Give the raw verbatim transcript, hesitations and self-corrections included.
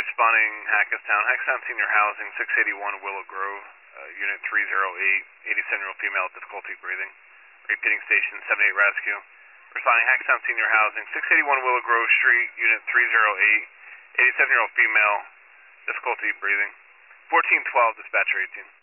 responding Hackettstown. Hackettstown Senior Housing, six eighty-one Willow Grove, uh, Unit three oh eight, eighty-seven-year-old female, difficulty breathing. Repeating station seven eight Rescue. Responding Hackettstown Senior Housing, six eighty-one Willow Grove Street, Unit three oh eight, eighty-seven-year-old female, difficulty breathing. fourteen twelve, dispatcher eighteen.